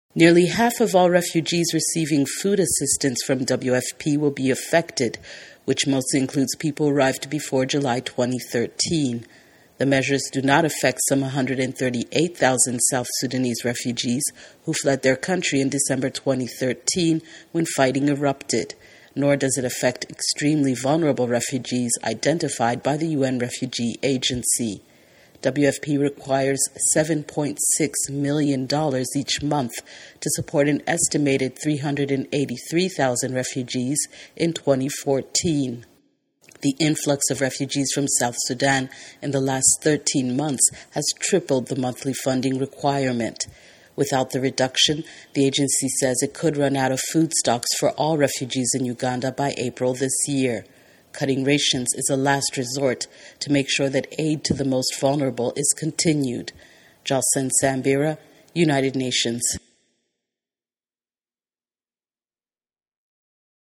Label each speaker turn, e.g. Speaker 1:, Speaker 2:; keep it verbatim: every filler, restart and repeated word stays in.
Speaker 1: Nearly half of all refugees receiving food assistance from W F P will be affected, which mostly includes people who arrived before July twenty thirteen. The measures do not affect some one hundred thirty-eight thousand South Sudanese refugees who fled their country in December twenty thirteen when fighting erupted, nor does it affect extremely vulnerable refugees identified by the U N Refugee Agency. W F P requires seven point six million dollars each month to support an estimated three hundred eighty-three thousand refugees in twenty fourteen. The influx of refugees from South Sudan in the last thirteen months has tripled the monthly funding requirement. Without the reduction, the agency says it could run out of food stocks for all refugees in Uganda by April this year. Cutting rations is a last resort to make sure that aid to the most vulnerable is continued. Jalsen Sambira, United Nations.